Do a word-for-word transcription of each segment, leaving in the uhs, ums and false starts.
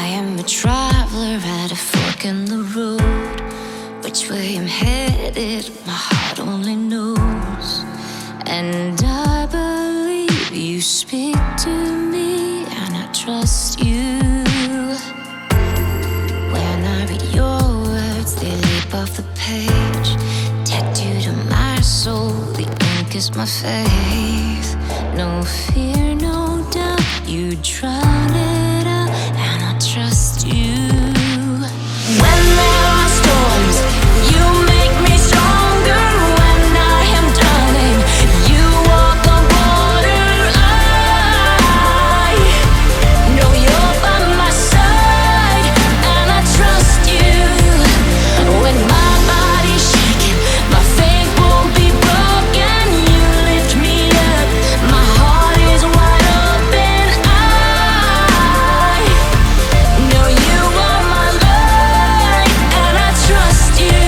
I am a traveler at a fork in the road. Which way I'm headed, my heart only knows. And I believe you speak to me, and I trust you. When I read your words, they leap off the page. Tattooed on my soul, the ink is my faith. No fear, no doubt, you drown it out, and I trust you. When there are storms, you make me stronger. When I am drowning, you walk on water. I know you're by my side, and I trust you. When my body's shaking, my faith won't be broken. You lift me up, my heart is wide open. I know you are my light, and I trust you.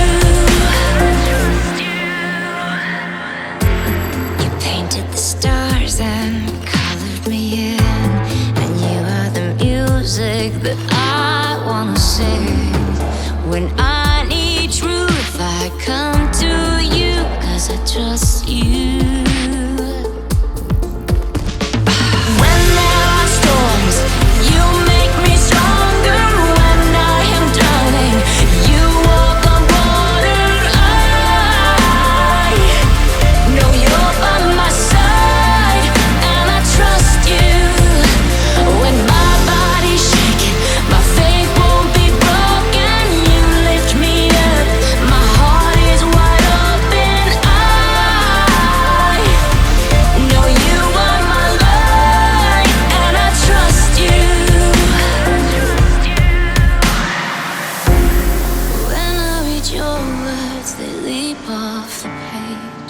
You painted the stars and colored me in, and you are the music that I wanna sing. When I need truth, I come to you, 'cause I trust you. When there are storms, you make me stronger. When I am drowning, you walk on water. I know you're by my side, and I trust you. When my body's shaking, my faith won't be broken. You lift me up, my heart is wide open. I know you are my light, and I trust you. When I read your words, they leap off the page.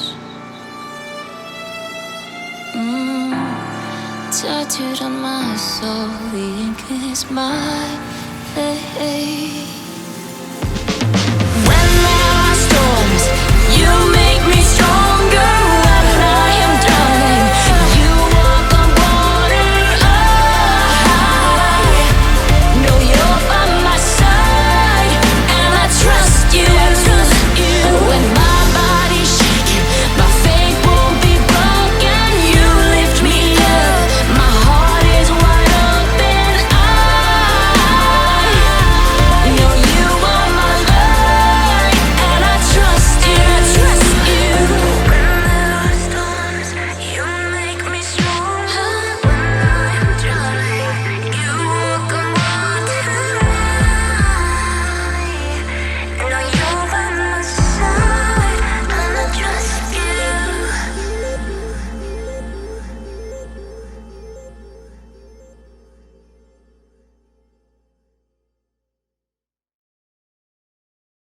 Mm. Tattooed on my soul, the ink is my face.